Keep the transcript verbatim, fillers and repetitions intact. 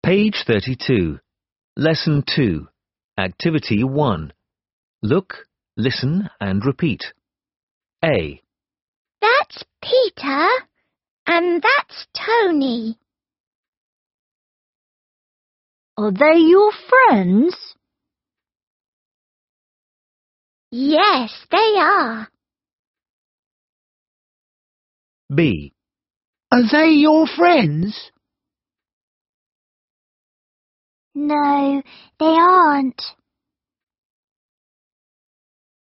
Page thirty-two. Lesson two. Activity one. Look, listen and repeat. A. That's Peter, and that's Tony. Are they your friends? Yes, they are. B. Are they your friends? No, they aren't.